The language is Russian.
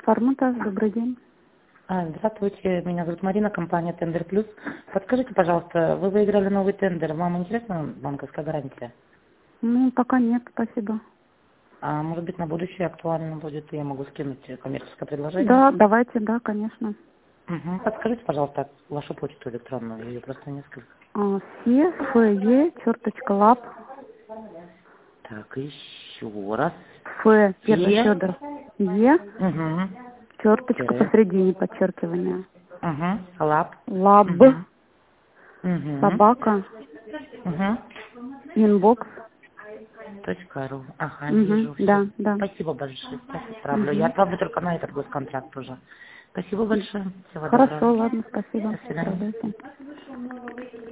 Форматаж, добрый день. Здравствуйте, меня зовут Марина, компания Тендер Плюс. Подскажите, пожалуйста, вы выиграли новый тендер, вам интересна банковская гарантия? Ну, пока нет, спасибо. А может быть на будущее актуально будет, я могу скинуть коммерческое предложение? Да, давайте, да, конечно. Угу. Подскажите, пожалуйста, вашу почту электронную, ее просто несколько. fe.lab. Так, еще раз. Первый Федор. Угу. Черточка посередине, подчеркивание. Угу. Лаб. Лаб. Угу. Собака. Угу. Инбокс. .ру. Ага, вижу. Да, Все. да. Спасибо большое. Сейчас отправлю. Я отправлю только на этот госконтракт уже. Спасибо большое. Всего Хорошо, доброго. ладно, спасибо. До свидания. Продайте.